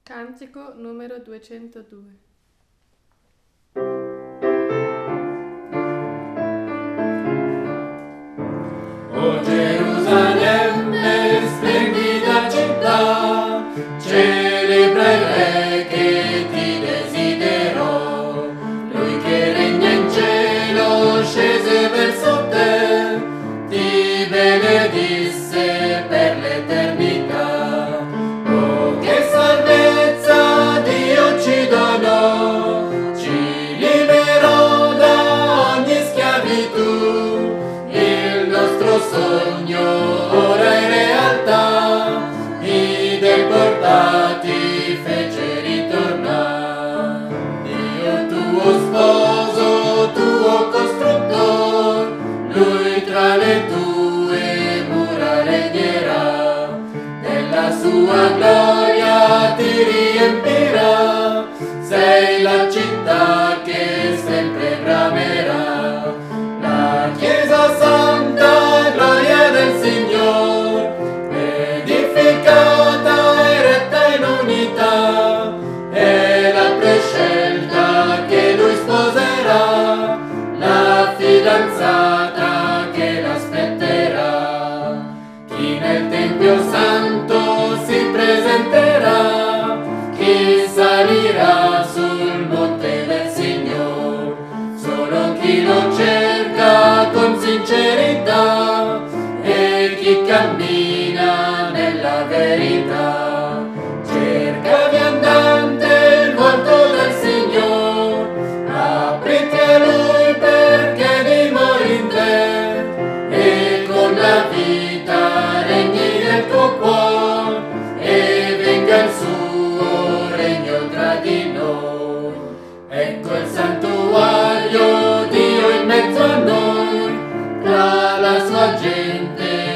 Cantico numero 202. O Gerusalemme, splendida città, celebra il Re che ti desiderò. Lui che regna in cielo scese verso te, ti benedisse per l'eternità. Oh, che salvezza Dio ci donò, ci liberò da ogni schiavitù. Il nostro sogno ora è realtà, i deportati fece ritornare. Dio tuo sposo, tuo costruttor, lui tra le tue mura regnerà, della sua gloria ti riempirà, sei la città che sempre bramerà. La Chiesa Santa, gloria del Signor, edificata e retta in unità, è la prescelta che Lui sposerà, la fidanzata che l'aspetterà. Chi nel Tempio Santo si presenterà, chi salirà sul monte del Signor, solo chi lo cerca con sincerità e chi cammina nella verità. Cerca viandante il volto del Signor, apriti a Lui perché dimori in te e con la vita regni nel tuo cuore e venga il suo regno tra di noi. Ecco il santuario, Dio in mezzo a noi, tra la sua gente